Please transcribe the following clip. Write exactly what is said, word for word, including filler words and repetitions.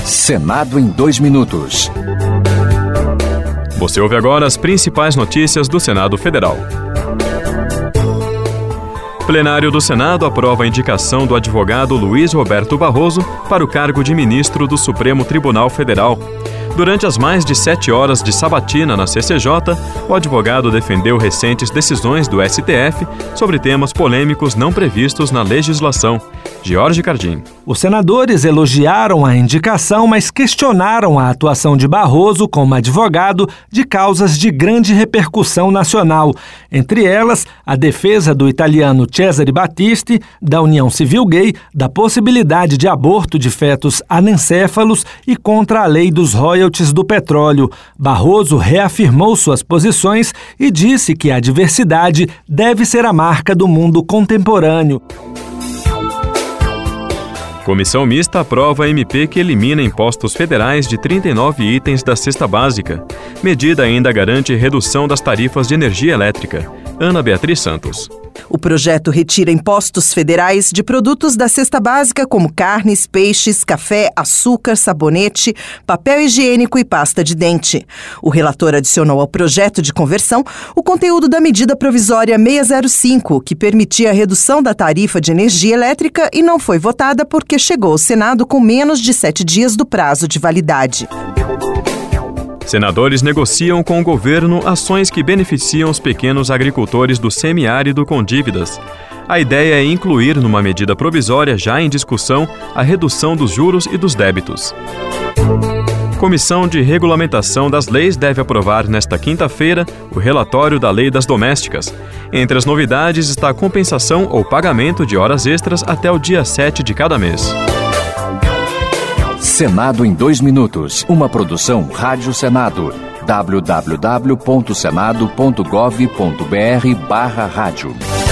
Senado em dois minutos. Você ouve agora as principais notícias do Senado Federal. Plenário do Senado aprova a indicação do advogado Luiz Roberto Barroso para o cargo de ministro do Supremo Tribunal Federal. Durante as mais de sete horas de sabatina na C C J, o advogado defendeu recentes decisões do S T F sobre temas polêmicos não previstos na legislação. Jorge Cardim. Os senadores elogiaram a indicação, mas questionaram a atuação de Barroso como advogado de causas de grande repercussão nacional. Entre elas, a defesa do italiano Cesare Battisti, da união civil gay, da possibilidade de aborto de fetos anencéfalos e contra a lei dos royalties do petróleo. Barroso reafirmou suas posições e disse que a diversidade deve ser a marca do mundo contemporâneo. Comissão mista aprova a M P que elimina impostos federais de trinta e nove itens da cesta básica. Medida ainda garante redução das tarifas de energia elétrica. Ana Beatriz Santos. O projeto retira impostos federais de produtos da cesta básica como carnes, peixes, café, açúcar, sabonete, papel higiênico e pasta de dente. O relator adicionou ao projeto de conversão o conteúdo da medida provisória seiscentos e cinco, que permitia a redução da tarifa de energia elétrica e não foi votada porque chegou ao Senado com menos de sete dias do prazo de validade. Senadores negociam com o governo ações que beneficiam os pequenos agricultores do semiárido com dívidas. A ideia é incluir numa medida provisória já em discussão a redução dos juros e dos débitos. Comissão de Regulamentação das Leis deve aprovar nesta quinta-feira o relatório da Lei das Domésticas. Entre as novidades está a compensação ou pagamento de horas extras até o dia sete de cada mês. Senado em dois minutos. Uma produção Rádio Senado. w w w ponto senado ponto gov ponto b r barra rádio.